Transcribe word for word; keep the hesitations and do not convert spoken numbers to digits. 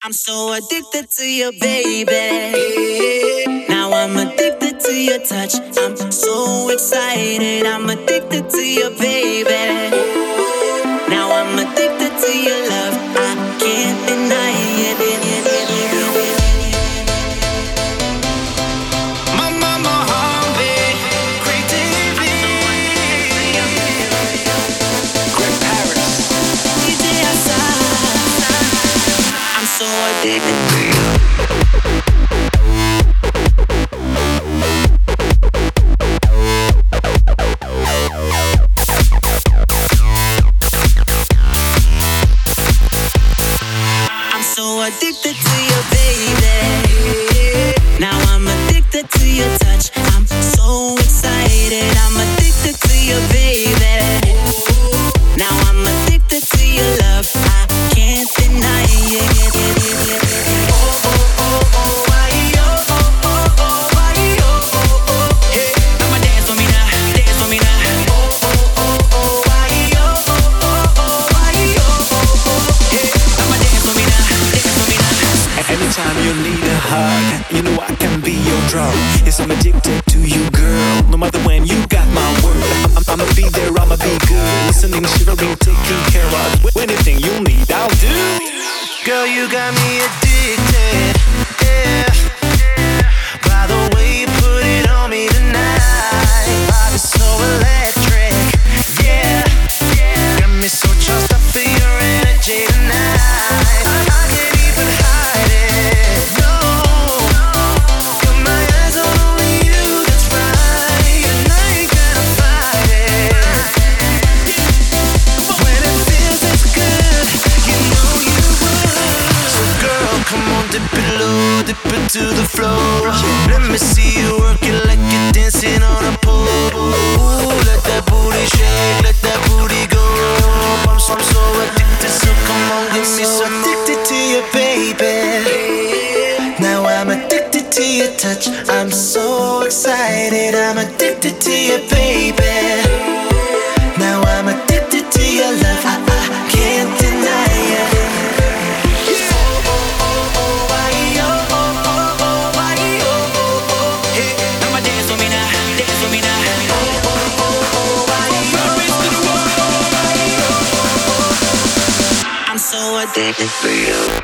I'm so addicted to you, baby. Now I'm addicted to your touch. I'm so excited. I'm addicted to you, baby. Now I'm addicted to your love. I can't deny it. Mama Mohammed, great T V. Great Paris. D J Assad. I'm so addicted to you. Addicted to you, baby. Now I'm addicted to your touch. I'm so excited. I'm addicted to you, baby. Now I'm addicted to your love. I can't deny it. Oh, oh, oh, oh, why, oh, oh, oh, oh, why, oh, oh, oh. Hey, I'ma dance for me now, dance for me now. Oh, oh, oh, oh, why, oh, oh, oh, oh, why, oh, oh, oh. Hey, I'ma dance for me now. Anytime you need a hug, you know I can be your drug. Yes, I'm addicted to you, girl. No matter when, you got my word. I'm, I'm, I'ma be there, I'ma be good. Listening, shivering, taking care of anything you need, I'll do. Girl, you got me addicted, yeah. By the way you put it on me tonight, body's so electric, yeah. Got me so charged up for your energy tonight. I, I can't even hide it, no. Got my eyes on only you, that's right. And I ain't gonna fight it. When it feels this good, you know you would. So girl, come on, dip it low, dip it to the floor. Let me see you work it like you're dancing on a pole. Ooh, let that booty shake, let that booty go. I'm so, I'm so addicted, so come on, give me some. Addicted to you, baby. Now I'm addicted to your touch. I'm so excited. I'm addicted to you, baby. Now I'm addicted to your love. I, I can't deny it. Oh, oh, oh, oh, why, oh, oh, oh, oh, why, oh, oh, oh. Hey, I'ma dance for me now, dance for me now. Oh, oh, oh, oh, why, oh, oh, oh, why, oh, oh, oh. I'm so addicted to you.